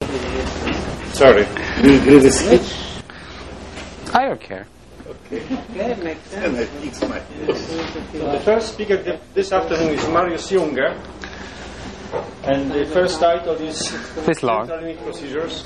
Sorry. Will the switch? I don't care. Okay. Okay, makes sense. The first speaker this afternoon is Marius Junger, and the first title is This long. Central Limit Procedures.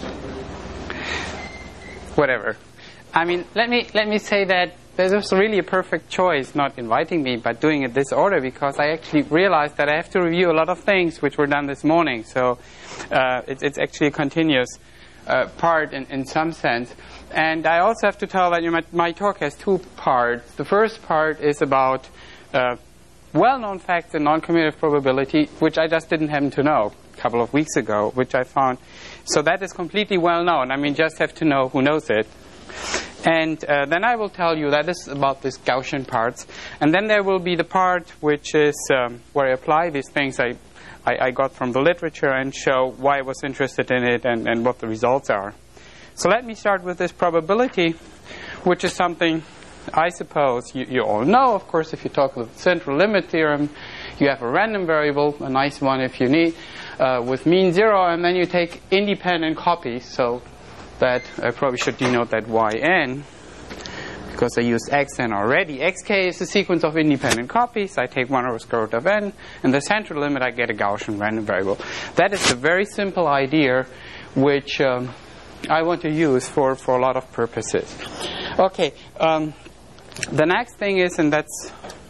Whatever. I mean, let me say that this was really a perfect choice, not inviting me, but doing it this order, because I actually realized that I have to review a lot of things which were done this morning. So it's actually a continuous part in some sense. And I also have to tell that my talk has two parts. The first part is about well-known facts in non-commutative probability, which I just didn't happen to know a couple of weeks ago, which I found. So that is completely well-known. I mean, just have to know who knows it. And then I will tell you that is about these Gaussian parts. And then there will be the part which is where I apply these things I got from the literature and show why I was interested in it and what the results are. So let me start with this probability, which is something I suppose you all know. Of course, if you talk with the central limit theorem, you have a random variable, a nice one if you need, with mean 0, and then you take independent copies. So that I probably should denote that yn, because I used xn already. Xk is a sequence of independent copies. I take 1 over square root of n, and the central limit I get a Gaussian random variable. That is a very simple idea, which I want to use for a lot of purposes. Okay, the next thing is, and that's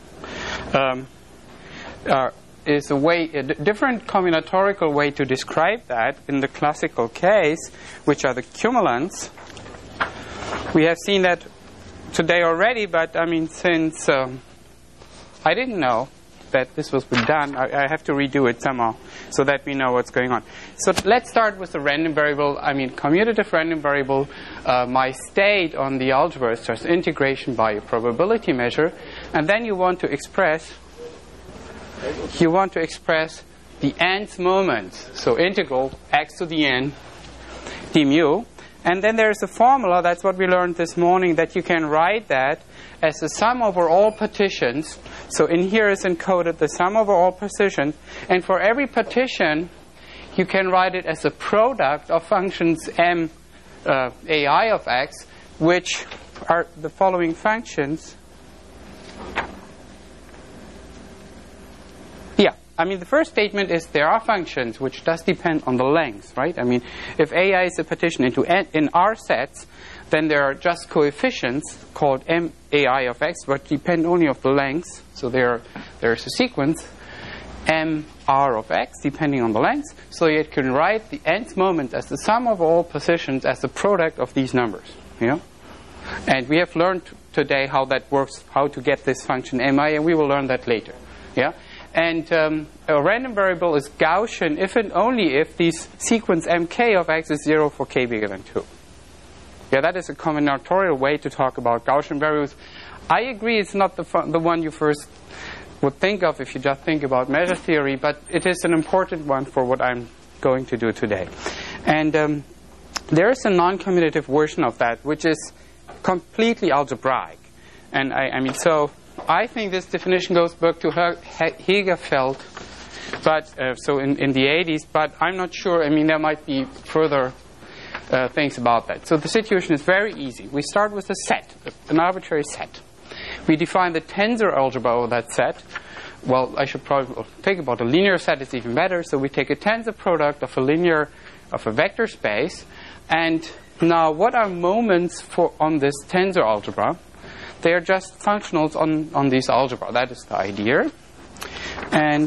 is a different combinatorial way to describe that in the classical case, which are the cumulants. We have seen that today already, but I mean, since I didn't know that this was done, I have to redo it somehow so that we know what's going on. So let's start with the random variable. I mean, commutative random variable. My state on the algebra is just integration by a probability measure, and then you want to express the nth moments. So integral x to the n d mu. And then there's a formula, that's what we learned this morning, that you can write that as the sum over all partitions. So in here is encoded the sum over all partitions. And for every partition, you can write it as a product of functions m ai of x, which are the following functions. Yeah, I mean, the first statement is there are functions which does depend on the length, right? I mean, if ai is a partition into n in R sets, then there are just coefficients called m ai of x, but depend only of the length. So there's a sequence m r of x depending on the length. So you can write the nth moment as the sum of all positions as the product of these numbers. You know, and we have learned today how that works, how to get this function mi, and we will learn that later. Yeah. And a random variable is Gaussian if and only if this sequence mk of x is 0 for k bigger than 2. Yeah, that is a combinatorial way to talk about Gaussian variables. I agree it's not the one you first would think of if you just think about measure theory, but it is an important one for what I'm going to do today. And there is a non-commutative version of that, which is completely algebraic. And I mean, so I think this definition goes back to Hegerfeld, but so in the 80s, but I'm not sure. I mean, there might be further things about that. So the situation is very easy. We start with a set, an arbitrary set. We define the tensor algebra of that set. Well, I should probably think about a linear set. It's even better. So we take a tensor product of a vector space, and now what are moments on this tensor algebra? They are just functionals on this algebra. That is the idea. And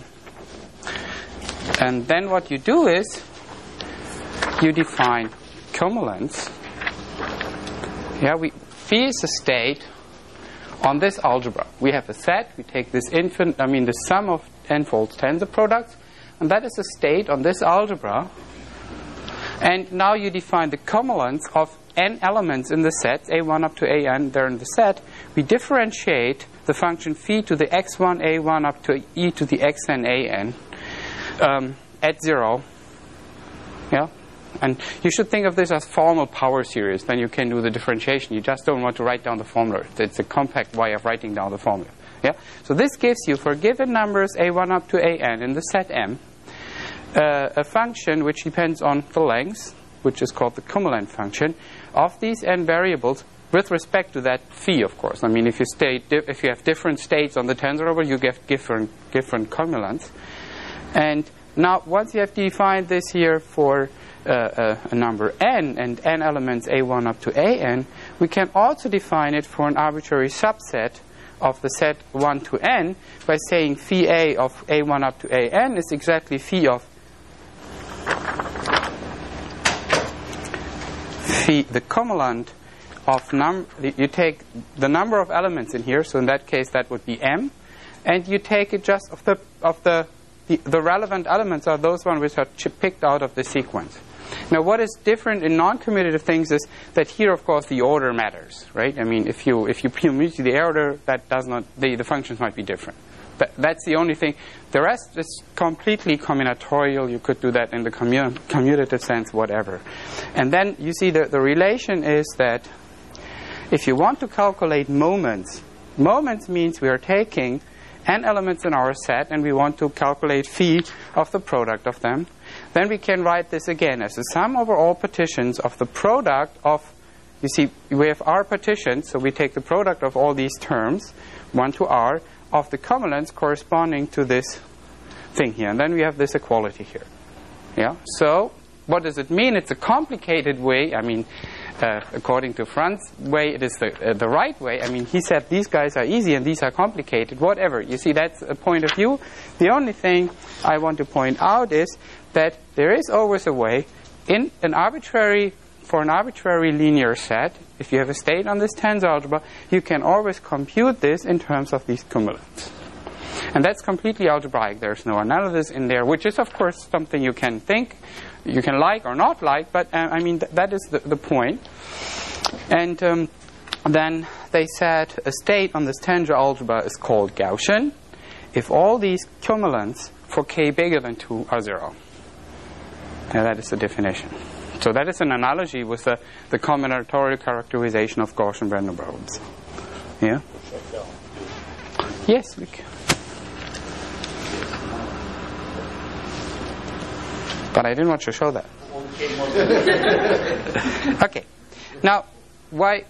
then what you do is you define cumulants. Yeah, phi is a state on this algebra. We have a set. We take this the sum of n-fold tensor products, and that is a state on this algebra. And now you define the cumulants of n elements in the set, a1 up to an, they're in the set. We differentiate the function phi to the x1, a1 up to e to the xn, an at 0. Yeah? And you should think of this as formal power series. Then you can do the differentiation. You just don't want to write down the formula. It's a compact way of writing down the formula. Yeah? So this gives you, for given numbers a1 up to an in the set M, a function which depends on the length, which is called the cumulant function, of these n variables with respect to that phi, of course. I mean, if you have different states on the tensor over, you get different cumulants. And now, once you have defined this here for a number n and n elements a1 up to an, we can also define it for an arbitrary subset of the set 1 to n by saying phi a of a1 up to an is exactly phi of the cumulant of you take the number of elements in here, so in that case that would be m, and you take it just of the relevant elements are those ones which are picked out of the sequence. Now, what is different in non-commutative things is that here, of course, the order matters, right? I mean, if you commute the order, that does not the functions might be different. That's the only thing. The rest is completely combinatorial. You could do that in the commutative sense, whatever. And then you see the relation is that if you want to calculate moments means we are taking n elements in our set and we want to calculate phi of the product of them. Then we can write this again as the sum over all partitions of the product of, you see, we have r partitions, so we take the product of all these terms, 1 to r, of the cumulants corresponding to this thing here. And then we have this equality here. Yeah. So what does it mean? It's a complicated way. I mean, according to Franz's way, it is the right way. I mean, he said these guys are easy and these are complicated. Whatever. You see, that's a point of view. The only thing I want to point out is that there is always a way in for an arbitrary linear set. If you have a state on this tensor algebra, you can always compute this in terms of these cumulants. And that's completely algebraic. There's no analysis in there, which is, of course, something you can think, you can like or not like, but I mean, that is the point. And then they said a state on this tensor algebra is called Gaussian if all these cumulants for k bigger than 2 are 0. And that is the definition. So that is an analogy with the combinatorial characterization of Gaussian random variables. Yeah? Yes, we can. But I didn't want to show that. Okay. Now, why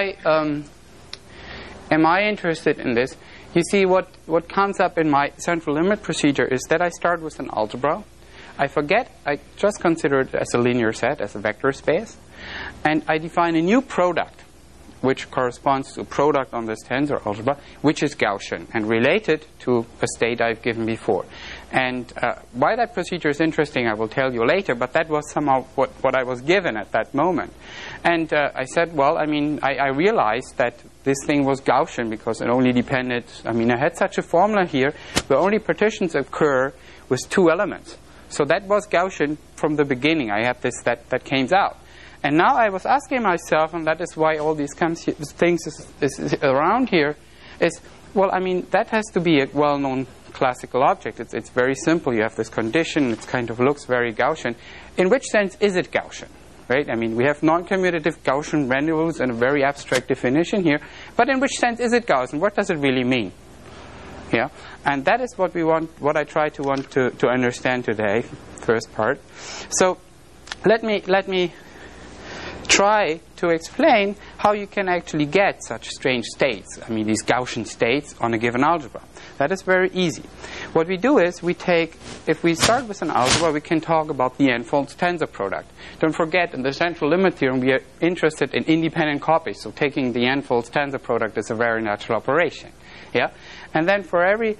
am I interested in this? You see, what comes up in my central limit procedure is that I start with an algebra. I just consider it as a linear set, as a vector space. And I define a new product, which corresponds to a product on this tensor algebra, which is Gaussian and related to a state I've given before. And why that procedure is interesting, I will tell you later, but that was somehow what I was given at that moment. And I said, well, I mean, I realized that this thing was Gaussian because it only depended, I mean, I had such a formula here where only partitions occur with 2 elements. So that was Gaussian from the beginning. I had this that came out. And now I was asking myself, and that is why all these things is around here, is, well, I mean, that has to be a well-known classical object. It's very simple. You have this condition. It kind of looks very Gaussian. In which sense is it Gaussian? Right? I mean, we have non-commutative Gaussian randomness and a very abstract definition here. But in which sense is it Gaussian? What does it really mean? Yeah, and that is what we want. What I try to understand today. First part. So, let me try to explain how you can actually get such strange states. I mean, these Gaussian states on a given algebra. That is very easy. What we do is if we start with an algebra, we can talk about the n-fold tensor product. Don't forget, in the central limit theorem, we are interested in independent copies. So taking the n-fold tensor product is a very natural operation. Yeah, and then for every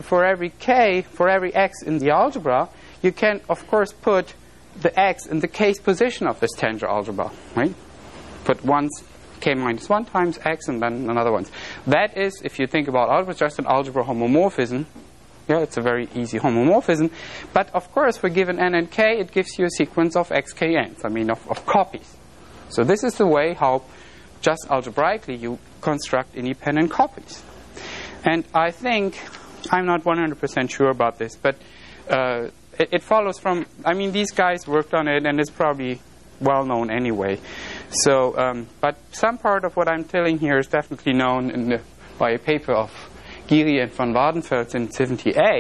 x in the algebra, you can of course put the x in the kth position of this tensor algebra, right? Put once k minus 1 times x and then another one. That is, if you think about algebra, just an algebra homomorphism. Yeah, it's a very easy homomorphism. But of course, for given n and k, it gives you a sequence of xkn's, I mean of copies. So this is the way how, just algebraically, you construct independent copies. And I think, I'm not 100% sure about this, but it follows from, I mean, these guys worked on it, and it's probably well known anyway. So, but some part of what I'm telling here is definitely known by a paper of Giri and van Waardenveld in 1978.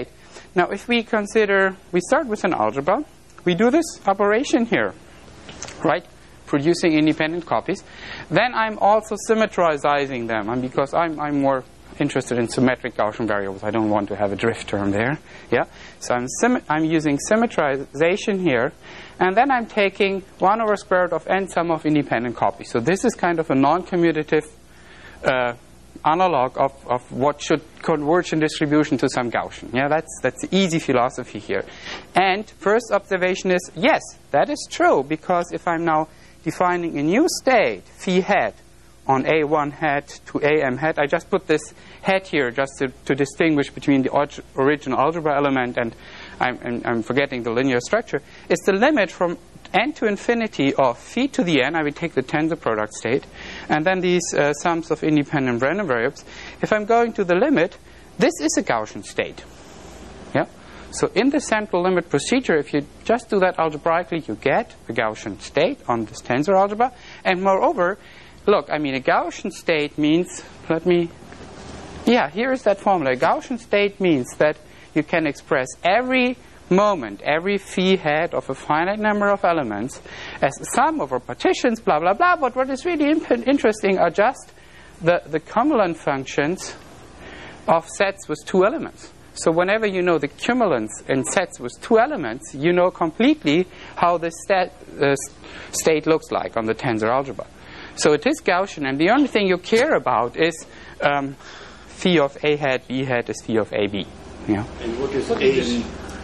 Now, if we consider, we start with an algebra, we do this operation here, right? Producing independent copies. Then I'm also symmetrizing them, and because I'm more interested in symmetric Gaussian variables. I don't want to have a drift term there. Yeah. So I'm using symmetrization here, and then I'm taking 1 over square root of n sum of independent copies. So this is kind of a non-commutative analog of what should converge in distribution to some Gaussian. Yeah, that's the easy philosophy here. And first observation is, yes, that is true, because if I'm now defining a new state, phi hat, on A1 hat to AM hat, I just put this hat here just to distinguish between the original algebra element and I'm forgetting the linear structure. It's the limit from n to infinity of phi to the n. I will take the tensor product state, and then these sums of independent random variables. If I'm going to the limit, this is a Gaussian state. Yeah. So in the central limit procedure, if you just do that algebraically, you get a Gaussian state on this tensor algebra. And moreover, look, I mean, a Gaussian state means, here is that formula. A Gaussian state means that you can express every moment, every phi hat of a finite number of elements as a sum over partitions, blah, blah, blah. But what is really interesting are just the cumulant functions of sets with 2 elements. So whenever you know the cumulants in sets with 2 elements, you know completely how this state looks like on the tensor algebra. So it is Gaussian, and the only thing you care about is phi of A hat, B hat is phi of AB. Yeah. And what is A?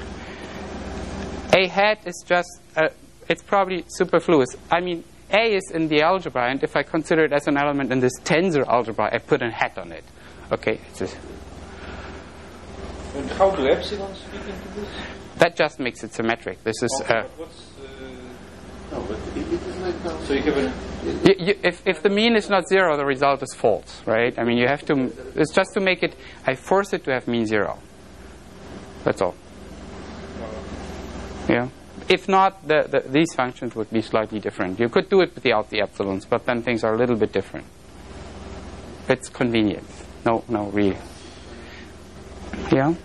A hat is just, it's probably superfluous. I mean, A is in the algebra, and if I consider it as an element in this tensor algebra, I put a hat on it. Okay? And how do epsilons fit into this? That just makes it symmetric. This is... No, but it is like that. So you have if the mean is not 0, the result is false, right? I mean, you have to... It's just to make it... I force it to have mean 0. That's all. Yeah. If not, these functions would be slightly different. You could do it without the epsilons, but then things are a little bit different. It's convenient. No, really. Yeah.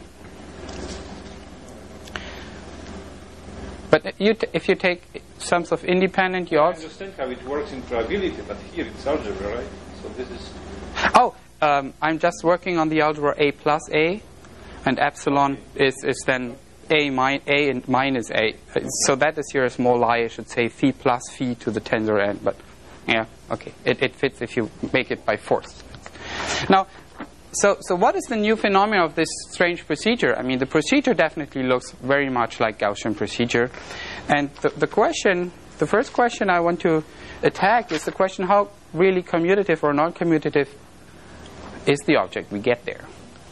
But if you take sums of independent, you also... I understand how it works in probability, but here it's algebra, right? So this is... Oh, I'm just working on the algebra A plus A, and epsilon is then A and minus A. So that is here a small lie. I should say phi plus phi to the tensor n. But yeah, okay. It fits if you make it by force. Now, so what is the new phenomenon of this strange procedure? I mean, the procedure definitely looks very much like Gaussian procedure. And the first question I want to attack is the question, how really commutative or non-commutative is the object we get there?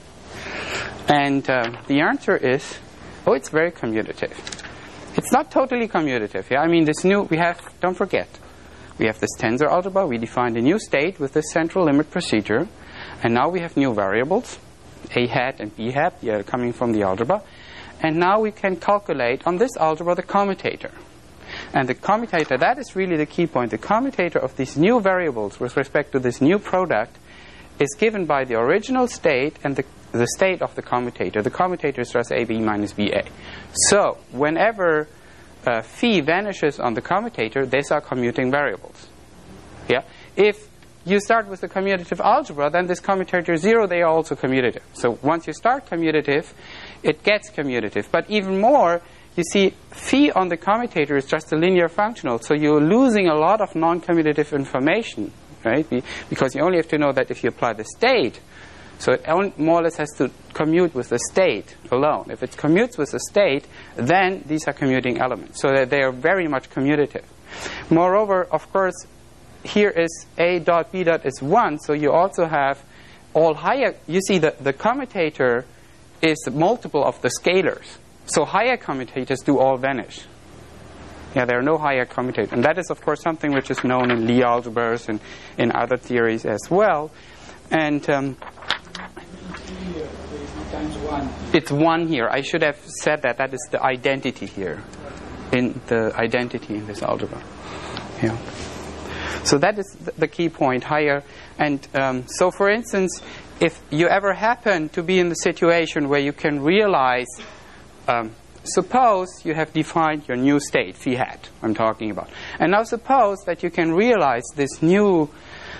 And the answer is, it's very commutative. It's not totally commutative. Yeah, I mean, don't forget, we have this tensor algebra. We defined a new state with this central limit procedure. And now we have new variables, A hat and B hat, coming from the algebra. And now we can calculate on this algebra the commutator. And the commutator, that is really the key point. The commutator of these new variables with respect to this new product is given by the original state and the state of the commutator. The commutator is just AB minus BA. So whenever phi vanishes on the commutator, these are commuting variables. Yeah. If you start with the commutative algebra, then this commutator 0, they are also commutative. So once you start commutative, it gets commutative. But even more, you see, phi on the commutator is just a linear functional. So you're losing a lot of non-commutative information, right? Because you only have to know that if you apply the state, so it more or less has to commute with the state alone. If it commutes with the state, then these are commuting elements. So that they are very much commutative. Moreover, of course, here is A dot B dot is 1, so you also have all higher... You see, the commutator is the multiple of the scalars. So higher commutators do all vanish. Yeah, there are no higher commutators. And that is, of course, something which is known in Lie algebras and in other theories as well. And... it's 1 here. I should have said that. That is the identity here. In the identity in this algebra. Yeah. So that is the key point, higher. And so, for instance, if you ever happen to be in the situation where you can realize suppose you have defined your new state, phi hat, I'm talking about. And now suppose that you can realize this new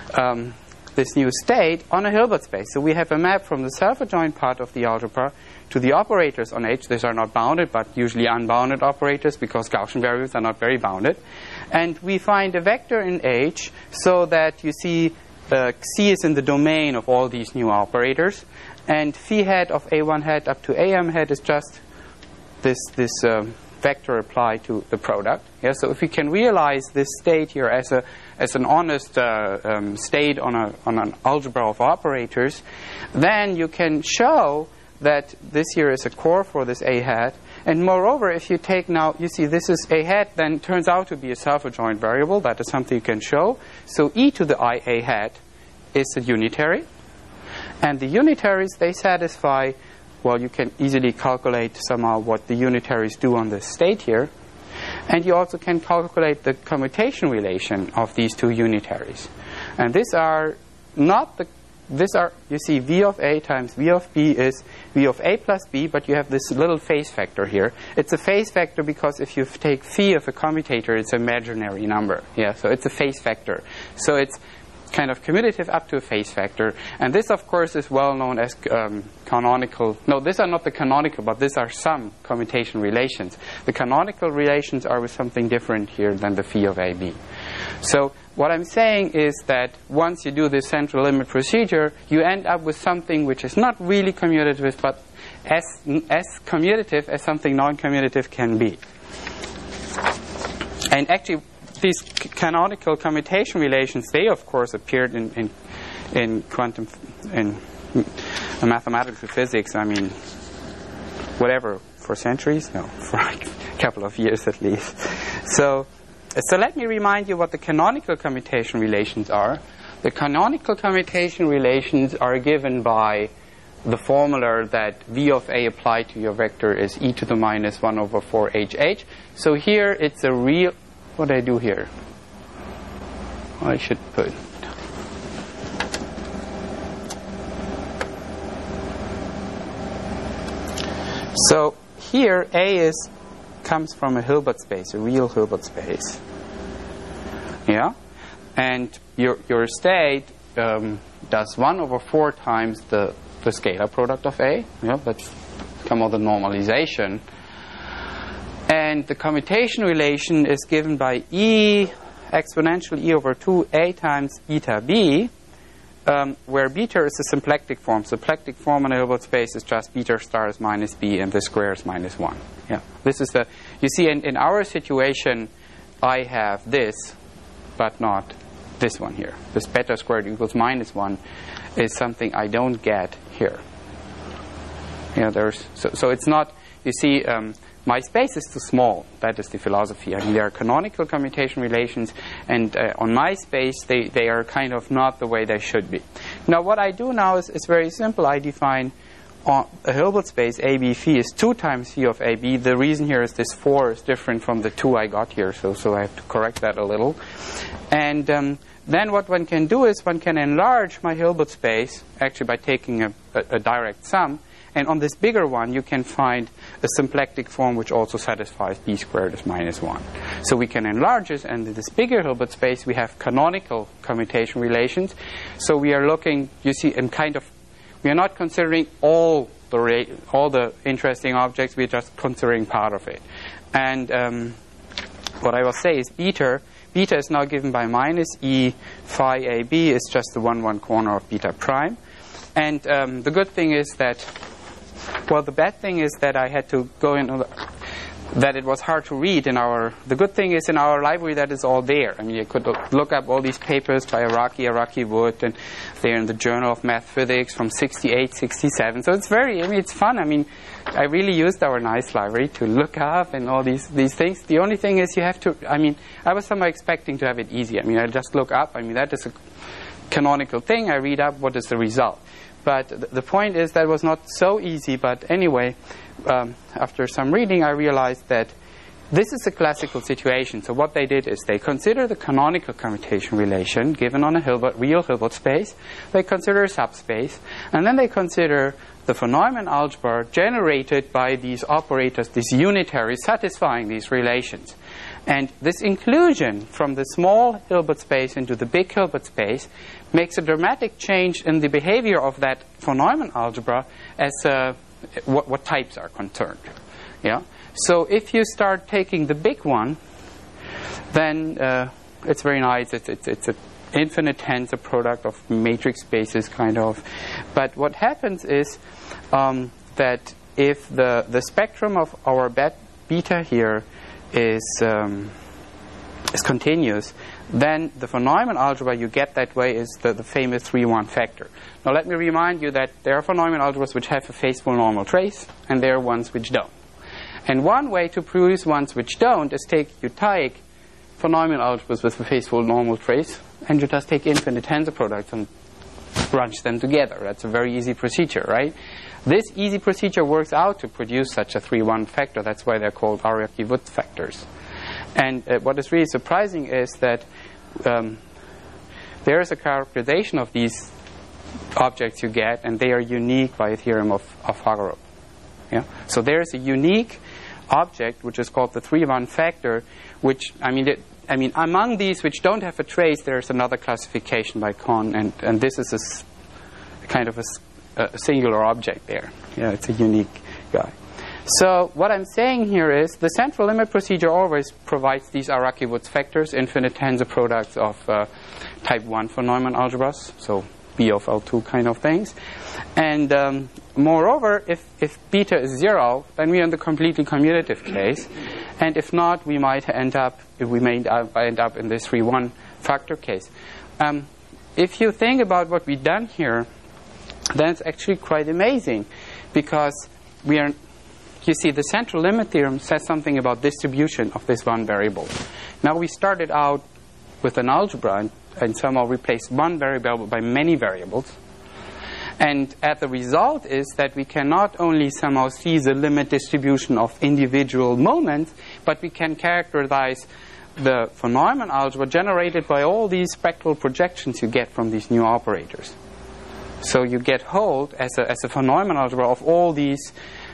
state on a Hilbert space. So we have a map from the self-adjoint part of the algebra to the operators on H. These are not bounded, but usually unbounded operators, because Gaussian variables are not very bounded. And we find a vector in H so that you see C is in the domain of all these new operators. And phi hat of A1 hat up to AM hat is just this vector applied to the product. Yeah, so if we can realize this state here as an honest state on an algebra of operators, then you can show that this here is a core for this A hat. And moreover, if you take now, you see this is A hat, then turns out to be a self-adjoint variable. That is something you can show. So e to the I A hat is a unitary. And the unitaries, they satisfy, well, you can easily calculate somehow what the unitaries do on this state here. And you also can calculate the commutation relation of these two unitaries. And these are not the, you see, V of A times V of B is V of A plus B, but you have this little phase factor here. It's a phase factor because if you take phi of a commutator, it's an imaginary number. Yeah, so it's a phase factor. So it's kind of commutative up to a phase factor. And this, of course, is well known as canonical. No, these are not the canonical, but these are some commutation relations. The canonical relations are with something different here than the phi of AB. So what I'm saying is that once you do this central limit procedure, you end up with something which is not really commutative, but as commutative as something non-commutative can be. And actually, these canonical commutation relations, they of course appeared in quantum, in mathematical physics. I mean, whatever, for centuries? No, for like a couple of years at least. So let me remind you what the canonical commutation relations are. The canonical commutation relations are given by the formula that V of A applied to your vector is e to the minus 1 over 4 HH. So here it's a real... What do I do here? I should put... So here A comes from a Hilbert space, a real Hilbert space. Yeah? And your state does 1 over 4 times the scalar product of A. Yeah, that's come of the normalization. And the commutation relation is given by E exponential E over 2A times eta B, where beta is a symplectic form. Symplectic form in a Hilbert space is just beta star is minus B and the square is minus 1. Yeah, this is the... You see, in our situation, I have this, but not this one here. This beta squared equals minus 1 is something I don't get here. Yeah, so it's not... You see... my space is too small. That is the philosophy. I mean, there are canonical commutation relations, and on my space, they are kind of not the way they should be. Now, what I do now is very simple. I define a Hilbert space AB phi is 2 times phi of AB. The reason here is this 4 is different from the 2 I got here, so I have to correct that a little. And then what one can do is one can enlarge my Hilbert space, actually by taking a direct sum. And on this bigger one, you can find a symplectic form which also satisfies B squared is minus 1. So we can enlarge it, and in this bigger Hilbert space, we have canonical commutation relations. So we are looking, you see, in kind of, we are not considering all the interesting objects, we are just considering part of it. And what I will say is beta is now given by minus E phi AB is just the 1 corner of beta prime. And the good thing is that, well, the bad thing is that I had to go in, that it was hard to read in our, the good thing is in our library that is all there. I mean, you could look up all these papers by Araki Wood, and they're in the Journal of Math Physics from 68, 67. So it's very, I mean, it's fun. I mean, I really used our nice library to look up and all these things. The only thing is you have to, I mean, I was somehow expecting to have it easy. I mean, I just look up. I mean, that is a canonical thing. I read up what is the result. But the point is that was not so easy. But anyway, after some reading, I realized that this is a classical situation. So what they did is they consider the canonical commutation relation given on a real Hilbert space. They consider a subspace. And then they consider the von Neumann algebra generated by these operators, these unitaries satisfying these relations. And this inclusion from the small Hilbert space into the big Hilbert space makes a dramatic change in the behavior of that von Neumann algebra as what types are concerned. Yeah. So if you start taking the big one, then it's very nice. It's an infinite tensor product of matrix spaces, kind of. But what happens is that if the spectrum of our beta here is continuous, then the von Neumann algebra you get that way is the famous 3-1 factor. Now let me remind you that there are von Neumann algebras which have a faithful normal trace, and there are ones which don't. And one way to produce ones which don't is you take von Neumann algebras with a faithful normal trace, and you just take infinite tensor products and bunch them together. That's a very easy procedure, right? This easy procedure works out to produce such a 3-1 factor. That's why they're called Araki-Wurtz factors. And what is really surprising is that there is a characterization of these objects you get, and they are unique by a theorem of Hagerup. Yeah? So there is a unique object which is called the 3-1 factor, which, among these which don't have a trace, there's another classification by Kohn, and this is a kind of a singular object there. Yeah, it's a unique guy. So what I'm saying here is the central limit procedure always provides these Araki-Wurtz factors, infinite tensor products of type 1 von Neumann algebras, so B of L2 kind of things. And moreover, if beta is 0, then we're in the completely commutative case. And if not, we might end up in this 3-1 factor case. If you think about what we've done here, then it's actually quite amazing, because you see, the central limit theorem says something about distribution of this one variable. Now we started out with an algebra and somehow replaced one variable by many variables. And the result is that we can not only somehow see the limit distribution of individual moments, but we can characterize the von Neumann algebra generated by all these spectral projections you get from these new operators. So you get hold as a von Neumann algebra of all these,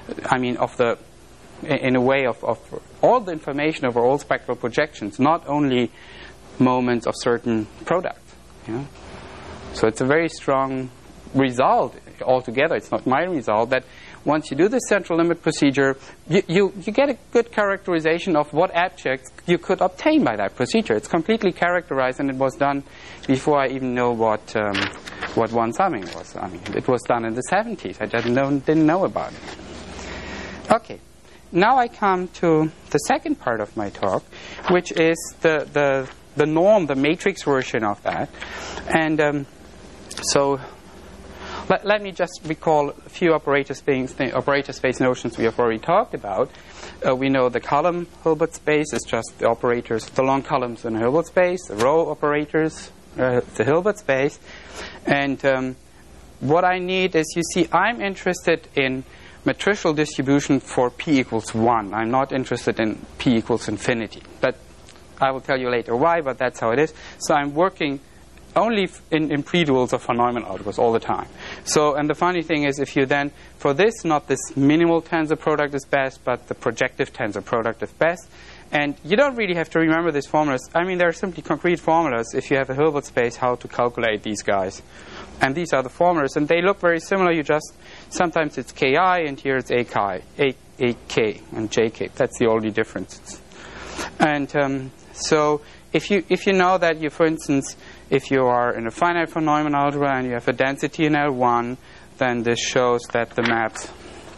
in a way of all the information over all spectral projections, not only moments of certain products. Yeah? So it's a very strong result altogether. It's not my result, that once you do the central limit procedure, you get a good characterization of what objects you could obtain by that procedure. It's completely characterized, and it was done before I even know what one-summing was. It was done in the 70s. I just didn't know about it. Okay, now I come to the second part of my talk, which is the norm, the matrix version of that. And so let me just recall a few operator space notions we have already talked about. We know the column Hilbert space is just the operators, the long columns in a Hilbert space, the row operators, the Hilbert space. And what I need is, you see, I'm interested in matricial distribution for p equals 1. I'm not interested in p equals infinity. But I will tell you later why, but that's how it is. So I'm working only in pre-duals of von Neumann algebras all the time. So, and the funny thing is, if you then, for this, not this minimal tensor product is best, but the projective tensor product is best. And you don't really have to remember these formulas. There are simply concrete formulas, if you have a Hilbert space, how to calculate these guys. And these are the formulas, and they look very similar. You just, sometimes it's ki, and here it's ak and jk. That's the only difference. And so if you know that you, for instance, if you are in a finite von Neumann algebra and you have a density in L1, then this shows that the maps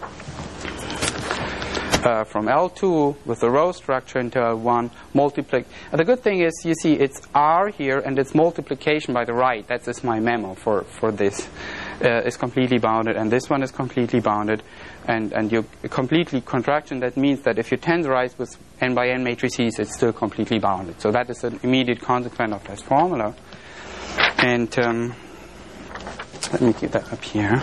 from L2 with the row structure into L1 multiply. The good thing is, you see, it's R here, and it's multiplication by the right. That is my memo for this. Is completely bounded, and this one is completely bounded. And you completely contraction, that means that if you tensorize with n by n matrices, it's still completely bounded. So that is an immediate consequence of this formula. And let me keep that up here.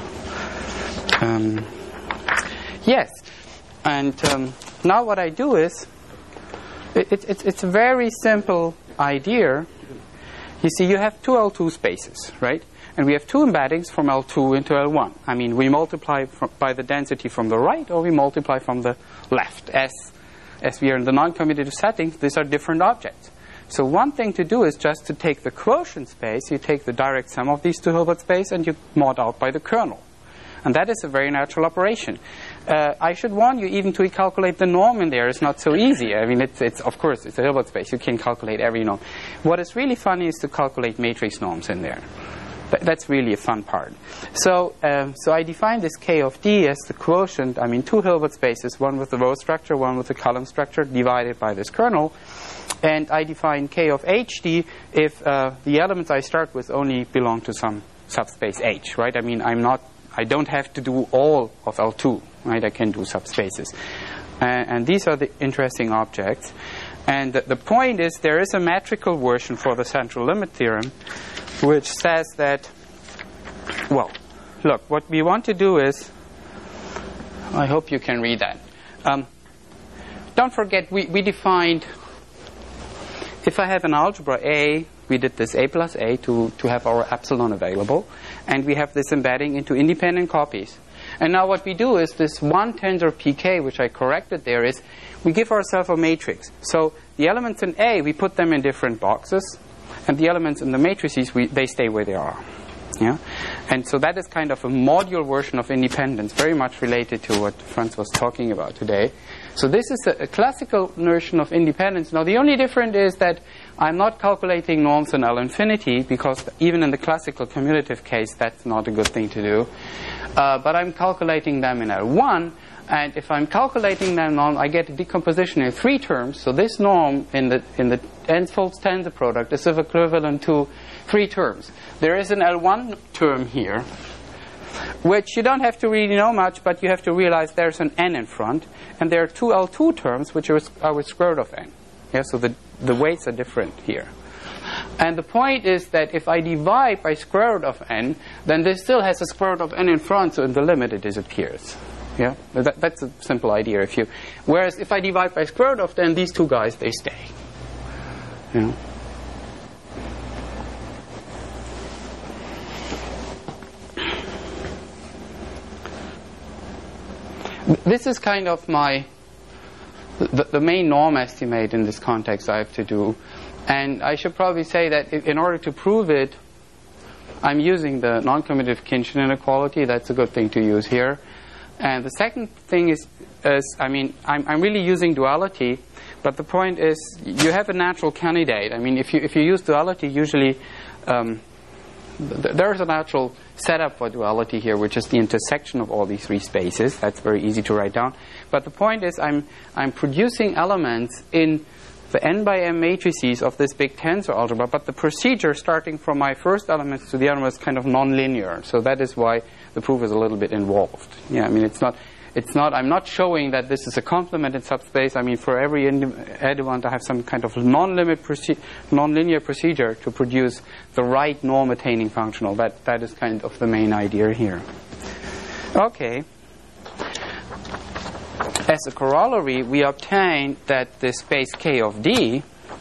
Yes. And now what I do is, it's a very simple idea. You see, you have two L2 spaces, right? and we have two embeddings from L2 into L1. I mean, we multiply by the density from the right, or we multiply from the left. As we are in the non-commutative settings, these are different objects. So one thing to do is just to take the quotient space, you take the direct sum of these two Hilbert space, and you mod out by the kernel. And that is a very natural operation. I should warn you, even to calculate the norm in there is not so easy. I mean, it's of course, it's a Hilbert space. You can calculate every norm. What is really funny is to calculate matrix norms in there. That's really a fun part. So I define this K of D as the quotient, I mean, two Hilbert spaces, one with the row structure, one with the column structure, divided by this kernel. And I define K of HD if the elements I start with only belong to some subspace H, right? I mean, I don't have to do all of L2, right? I can do subspaces. And these are the interesting objects. And the point is, there is a metrical version for the central limit theorem, which says that, well, look, what we want to do is, I hope you can read that. Don't forget, we defined, if I have an algebra A, we did this A plus A to have our epsilon available. And we have this embedding into independent copies. And now what we do is this one tensor pk, which I corrected there, is we give ourselves a matrix. So the elements in A, we put them in different boxes. And the elements in the matrices, they stay where they are. Yeah? And so that is kind of a module version of independence, very much related to what Franz was talking about today. So this is a classical notion of independence. Now the only difference is that I'm not calculating norms in L infinity, because even in the classical commutative case, that's not a good thing to do. But I'm calculating them in L1. And if I'm calculating them norm, I get a decomposition in three terms. So this norm in the N-folds tensor product is equivalent to three terms. There is an L1 term here, which you don't have to really know much, but you have to realize there's an n in front. And there are two L2 terms, which are with square root of n. Yeah, so the weights are different here. And the point is that if I divide by square root of n, then this still has a square root of n in front, so in the limit it disappears. Yeah, that's a simple idea. Whereas if I divide by square root of n, these two guys, they stay. Yeah. This is kind of the main norm estimate in this context I have to do. And I should probably say that in order to prove it, I'm using the non-commutative Khinchin inequality. That's a good thing to use here. And the second thing is I mean, I'm really using duality, but the point is you have a natural candidate. I mean, if you use duality, usually there's a natural setup for duality here, which is the intersection of all these three spaces. That's very easy to write down. But the point is I'm producing elements in the n by m matrices of this big tensor algebra, but the procedure starting from my first elements to the other is kind of nonlinear. So that is why the proof is a little bit involved. Yeah, I mean, I'm not showing that this is a complement in subspace. I mean, for every element, I have some kind of nonlinear procedure to produce the right norm-attaining functional. That is kind of the main idea here. Okay. As a corollary, we obtain that the space K of D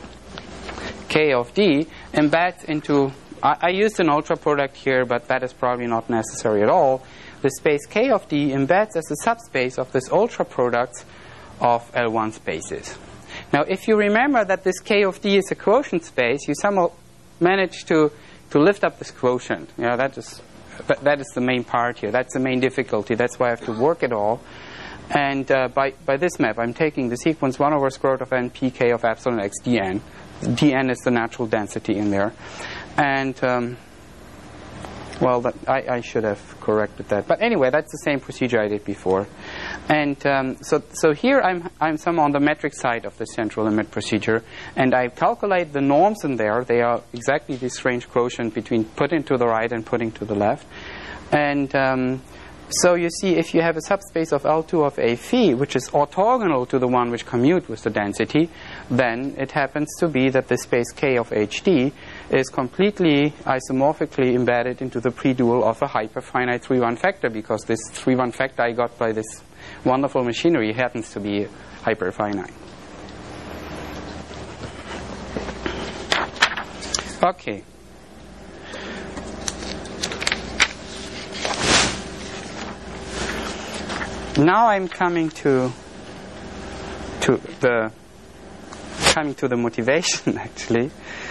embeds into, I used an ultra product here, but that is probably not necessary at all. The space K of D embeds as a subspace of this ultra product of L1 spaces. Now, if you remember that this K of D is a quotient space, you somehow manage to lift up this quotient. Yeah, that is the main part here. That's the main difficulty. That's why I have to work it all. And by this map, I'm taking the sequence 1 over square root of n pk of epsilon x dn. dn is the natural density in there. And, well, I should have corrected that. But anyway, that's the same procedure I did before. And so here I'm somehow on the metric side of the central limit procedure. And I calculate the norms in there. They are exactly this strange quotient between putting to the right and putting to the left. And so you see, if you have a subspace of L2 of A phi, which is orthogonal to the one which commute with the density, then it happens to be that the space K of HD is completely isomorphically embedded into the predual of a hyperfinite 3-1 factor, because this 3-1 factor I got by this wonderful machinery happens to be hyperfinite. Okay. now I'm coming to the motivation, actually.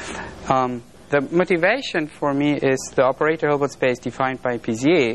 The motivation for me is the operator Hilbert space defined by Bézier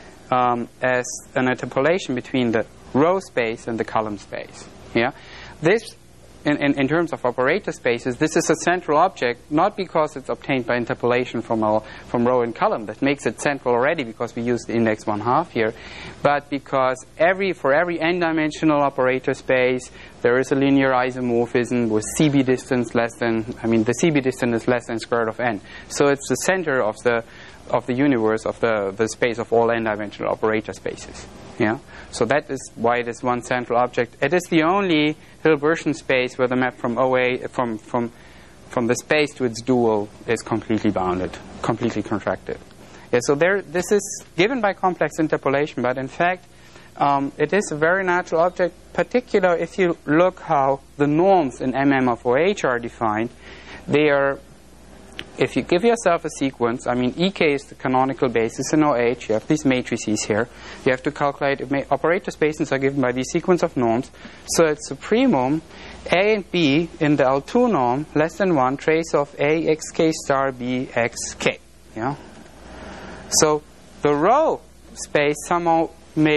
as an interpolation between the row space and the column space. Yeah, this, in terms of operator spaces, this is a central object, not because it's obtained by interpolation from row and column. That makes it central already because we use the index 1/2 here, but because for every n-dimensional operator space, there is a linear isomorphism with CB distance less than, the CB distance is less than square root of n. So it's the center of the universe, of the space of all n-dimensional operator spaces. Yeah. So that is why it is one central object. It is the only Hilbertian space where the map from OA from the space to its dual is completely bounded, completely contracted. Yeah. So this is given by complex interpolation, but in fact, it is a very natural object. Particular if you look how the norms in MM of OH are defined, they are. If you give yourself a sequence, EK is the canonical basis in OH. You have these matrices here. You have to calculate operator spaces are given by the sequence of norms. So it's supremum A and B in the L2 norm less than 1 trace of A x k star B x k. Yeah. So the row space somehow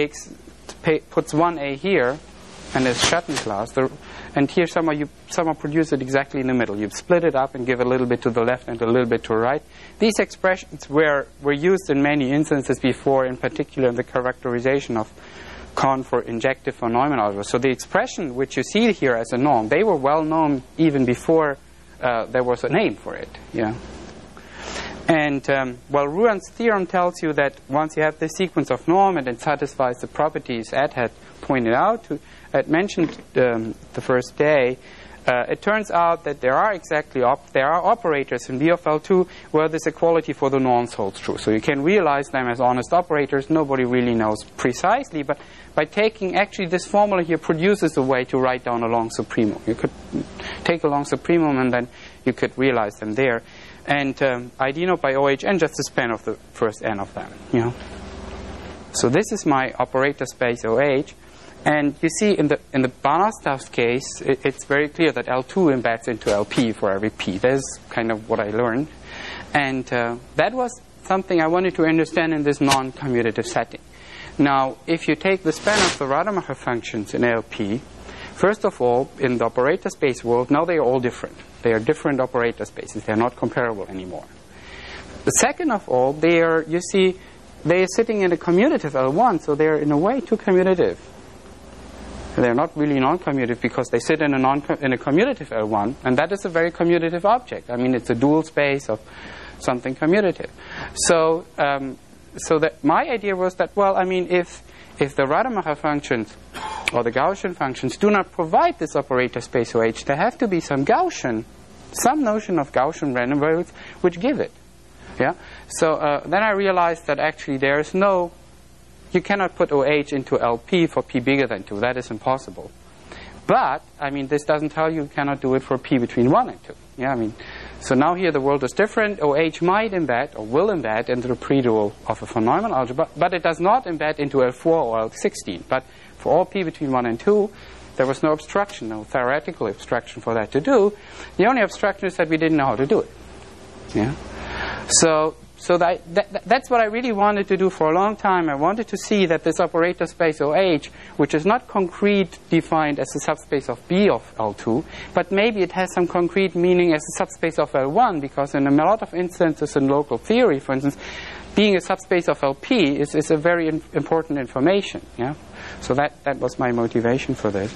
puts 1A here, and it's Schattenclass. And here somehow produce it exactly in the middle. You split it up and give a little bit to the left and a little bit to the right. These expressions were used in many instances before, in particular in the characterization of Kohn for injective von Neumann algebra. So the expression which you see here as a norm, they were well known even before there was a name for it. Yeah. And Ruan's theorem tells you that once you have this sequence of norm and it satisfies the properties Ed had pointed out, Ed mentioned the first day, it turns out that there are operators in B of L2 where this equality for the norms holds true. So you can realize them as honest operators. Nobody really knows precisely, but by taking, actually this formula here produces a way to write down a long supremum. You could take a long supremum and then you could realize them there. And I denote by OHN just the span of the first n of them. You know. So this is my operator space OH. And you see in the Banach-Stauss case, it's very clear that L2 embeds into LP for every P. That's kind of what I learned. And that was something I wanted to understand in this non-commutative setting. Now, if you take the span of the Rademacher functions in LP, first of all, in the operator space world, now they are all different. They are different operator spaces. They are not comparable anymore. The second of all, they are sitting in a commutative L1, so they are in a way too commutative. They're not really non-commutative because they sit in a commutative L1, and that is a very commutative object. I mean, it's a dual space of something commutative. So that my idea was that, well, I mean, if the Rademacher functions or the Gaussian functions do not provide this operator space OH, there have to be some notion of Gaussian random variables which give it. Yeah. So then I realized that actually you cannot put OH into LP for P bigger than 2. That is impossible. But, I mean, this doesn't tell you cannot do it for P between 1 and 2. Yeah, I mean, so now here the world is different. OH might embed or will embed into the predual of a von Neumann algebra, but it does not embed into L4 or L16. But for all P between 1 and 2, there was no obstruction, no theoretical obstruction for that to do. The only obstruction is that we didn't know how to do it. Yeah. So that's what I really wanted to do for a long time. I wanted to see that this operator space OH, which is not concrete defined as a subspace of B of L2, but maybe it has some concrete meaning as a subspace of L1, because in a lot of instances in local theory, for instance, being a subspace of LP is a very important information. Yeah. So that was my motivation for this.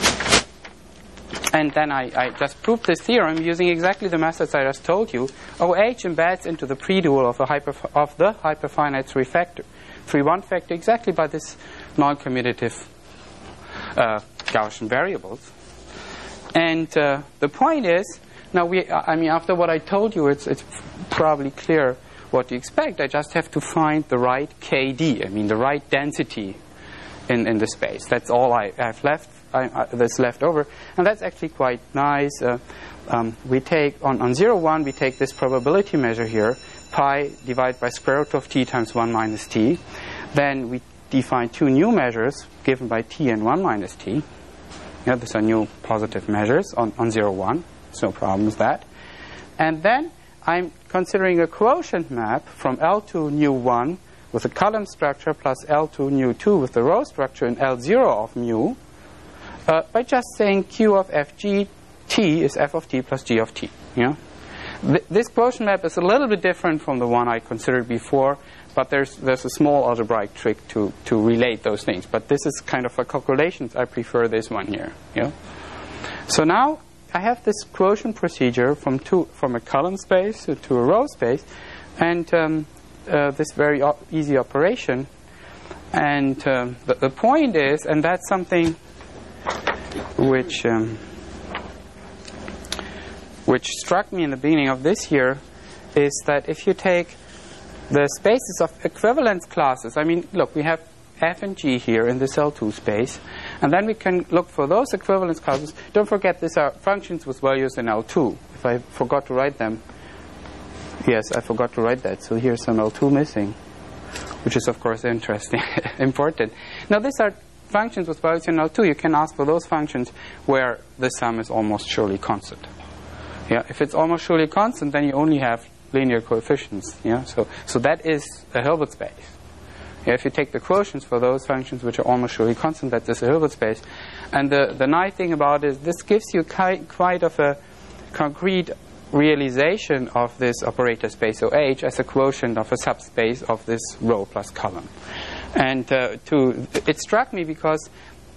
And then I just proved this theorem using exactly the methods I just told you. OH embeds into the predual of the hyperfinite 3-1 factor exactly by this non-commutative Gaussian variables. And the point is, now after what I told you, it's probably clear what to expect. I just have to find the right KD, the right density in the space. That's all I have left. That's left over, and that's actually quite nice. We take on 0, 1, we take this probability measure here, pi divided by square root of t times 1 minus t. Then we define two new measures given by t and 1 minus t. Yeah, these are new positive measures on 0, 1. There's no problem with that. And then I'm considering a quotient map from L2 nu 1 with a column structure plus L2 nu 2 with the row structure in L0 of mu by just saying Q of fg t is f of t plus g of t. Yeah? This quotient map is a little bit different from the one I considered before, but there's a small algebraic trick to relate those things. But this is kind of for calculations. I prefer this one here. Yeah? So now I have this quotient procedure from a column space to a row space, and this very easy operation. And the point is, and that's something which struck me in the beginning of this year, is that if you take the spaces of equivalence classes, I mean, look, we have f and g here in this L2 space, and then we can look for those equivalence classes. Don't forget, these are functions with values in L2. If I forgot to write them, yes, I forgot to write that, so here's some L2 missing, which is, of course, interesting, important. Now, these are functions with values in L2. You can ask for those functions where the sum is almost surely constant. Yeah, if it's almost surely constant, then you only have linear coefficients. Yeah, so that is a Hilbert space. Yeah, if you take the quotients for those functions which are almost surely constant, that is a Hilbert space. And the nice thing about it is this gives you quite of a concrete realization of this operator space OH as a quotient of a subspace of this row plus column. And it struck me because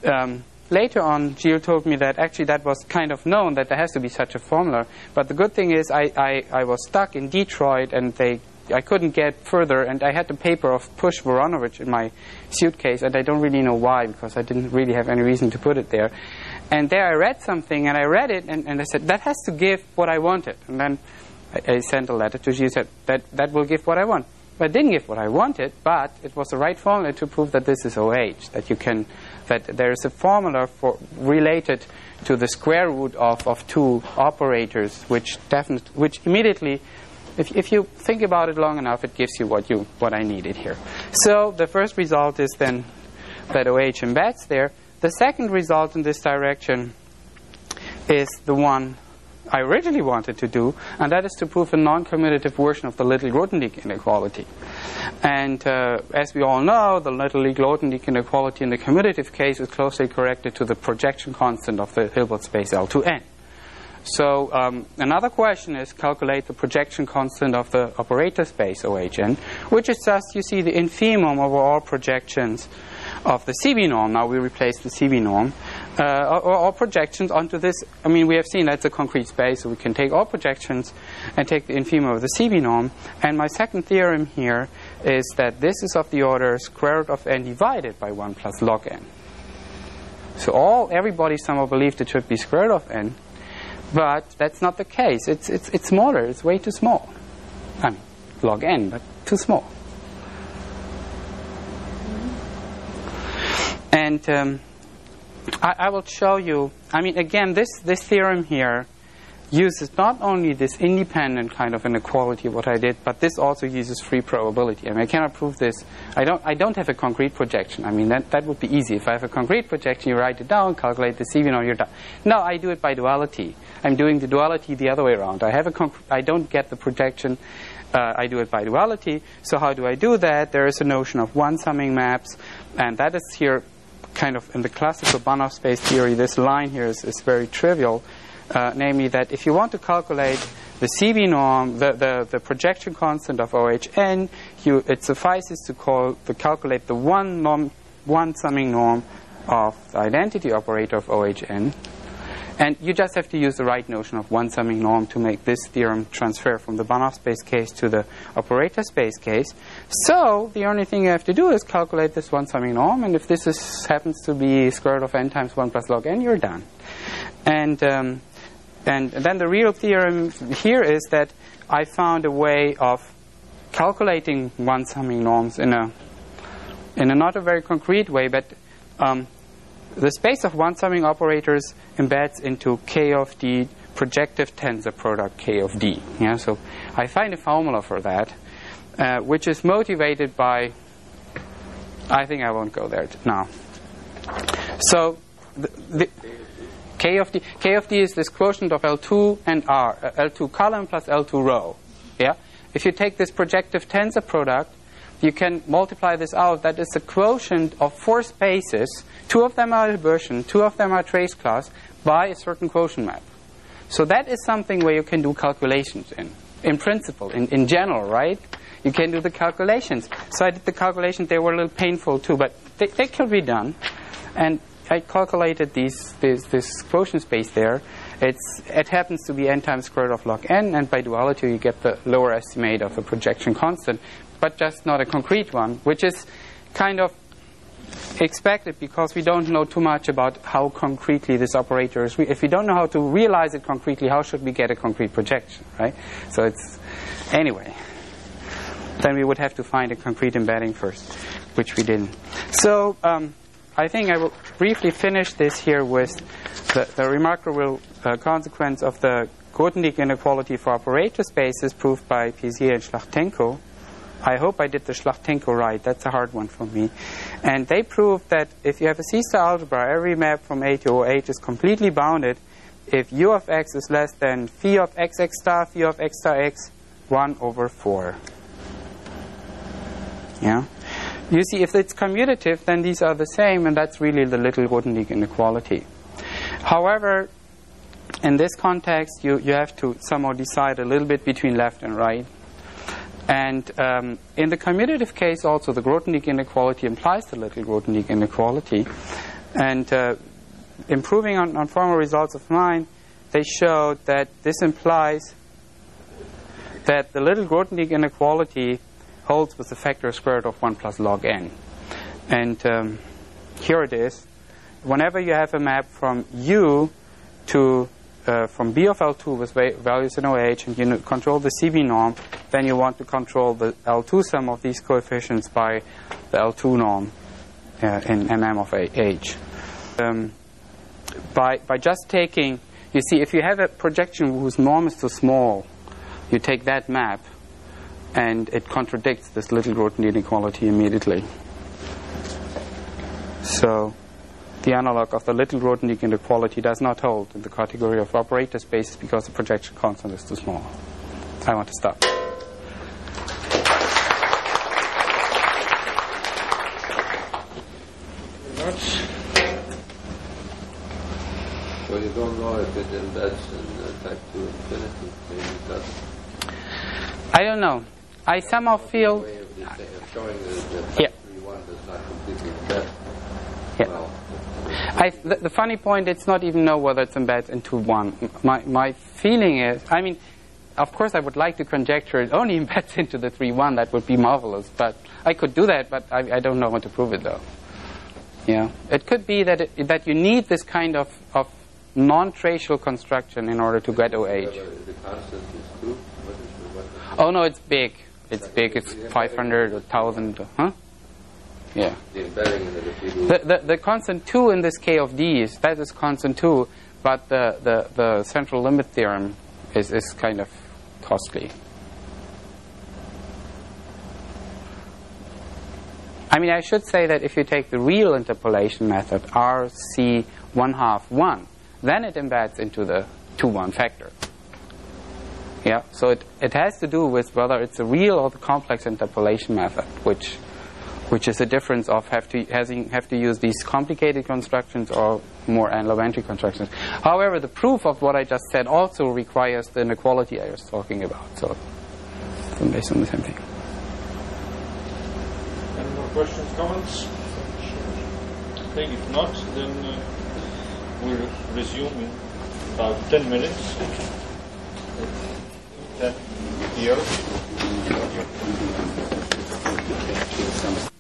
later on, Gilles told me that actually that was kind of known, that there has to be such a formula. But the good thing is I was stuck in Detroit, and I couldn't get further, and I had the paper of Push Voronovich in my suitcase, and I don't really know why, because I didn't really have any reason to put it there. And there I read something, and I read it, and I said, that has to give what I wanted. And then I sent a letter to Gilles, said, that will give what I want. But it didn't give what I wanted, but it was the right formula to prove that this is OH, that there is a formula related to the square root of two operators, which immediately, if you think about it long enough, it gives you what I needed here. So the first result is then that OH embeds there. The second result in this direction is the one I originally wanted to do, and that is to prove a non-commutative version of the Little-Grothendieck inequality. And as we all know, the Little-Grothendieck inequality in the commutative case is closely correlated to the projection constant of the Hilbert space L2n. So another question is calculate the projection constant of the operator space OHn, which is just, you see, the infimum over all projections of the CB norm. Now we replace the CB norm. Or all projections onto this. I mean, we have seen that's a concrete space, so we can take all projections and take the infimum of the CB norm. And my second theorem here is that this is of the order square root of n divided by 1 plus log n. So everybody somehow believed it should be square root of n, but that's not the case. It's smaller. It's way too small. I mean, log n, but too small. And I will show you, I mean, again, this theorem here uses not only this independent kind of inequality, what I did, but this also uses free probability. I mean, I cannot prove this. I don't have a concrete projection. I mean, that would be easy. If I have a concrete projection, you write it down, calculate the CB norm, you're done. No, I do it by duality. I'm doing the duality the other way around. I don't get the projection. I do it by duality. So how do I do that? There is a notion of one-summing maps, and that is here kind of in the classical Banach space theory. This line here is very trivial, namely that if you want to calculate the CB norm, the projection constant of OHn, it suffices to calculate the one summing norm of the identity operator of OHn. And you just have to use the right notion of one summing norm to make this theorem transfer from the Banach space case to the operator space case. So the only thing you have to do is calculate this one summing norm, and if this happens to be square root of n times 1 plus log n, you're done. And then the real theorem here is that I found a way of calculating one summing norms in a not a very concrete way, but the space of one-summing operators embeds into K of D projective tensor product K of D. Yeah, so I find a formula for that, which is motivated by I think I won't go there now. So the K of D is this quotient of L2 and R, L2 column plus L2 row. Yeah. If you take this projective tensor product, you can multiply this out. That is the quotient of 4 spaces. 2 of them are Hilbertian, 2 of them are trace class, by a certain quotient map. So that is something where you can do calculations in principle, in general, right? You can do the calculations. So I did the calculations. They were a little painful too, but they could be done. And I calculated this quotient space there. It happens to be n times square root of log n, and by duality you get the lower estimate of the projection constant, but just not a concrete one, which is kind of expected because we don't know too much about how concretely this operator is. If we don't know how to realize it concretely, how should we get a concrete projection, right? So it's, anyway, then we would have to find a concrete embedding first, which we didn't. So I think I will briefly finish this here with the remarkable consequence of the Grothendieck inequality for operator spaces proved by Pizier and Schlachtenko. I hope I did the Schlachtenko right. That's a hard one for me. And they proved that if you have a C-star algebra, every map from A to OH is completely bounded if U of x is less than phi of xx star, phi of x star x, 1 over 4. Yeah? You see, if it's commutative, then these are the same, and that's really the little Grothendieck inequality. However, in this context, you have to somehow decide a little bit between left and right. And in the commutative case also, the Grothendieck inequality implies the little Grothendieck inequality. And improving on former results of mine, they showed that this implies that the little Grothendieck inequality holds with the factor square root of 1 plus log n. And here it is. Whenever you have a map from U to from B of L2 with values in OH, and you control the CB norm, then you want to control the L2 sum of these coefficients by the L2 norm in MM of H. By just taking, you see, if you have a projection whose norm is too small, you take that map, and it contradicts this little Grothendieck inequality immediately. So the analog of the little Grothendieck inequality does not hold in the category of operator spaces because the projection constant is too small. I want to stop. So you don't know if it embeds in fact to infinity, maybe it doesn't. I don't know. I somehow feel... Showing that yeah. 3-1 does not completely embed. Yeah. Well, the funny point, it's not even know whether it's embedded into 1. My feeling is, I mean, of course I would like to conjecture it only embeds into the 3-1. That would be marvelous. But I could do that, but I don't know how to prove it, though. Yeah. It could be that that you need this kind of non-tracial construction in order to get OH. The constant is 2? Oh, no, it's big. It's big. It's 500 or 1,000. Huh? Yeah. The embedding in it, if you do... The constant 2 in this K of D that is constant 2, but the central limit theorem is kind of costly. I mean, I should say that if you take the real interpolation method, RC 1/2 1, then it embeds into the 2-1 factor. Yeah, so it has to do with whether it's a real or the complex interpolation method, which is a difference of have to use these complicated constructions or more elementary constructions. However, the proof of what I just said also requires the inequality I was talking about. So it's based on the same thing. Any more questions, comments? Okay, if not, then we'll resume in about 10 minutes. 10 here.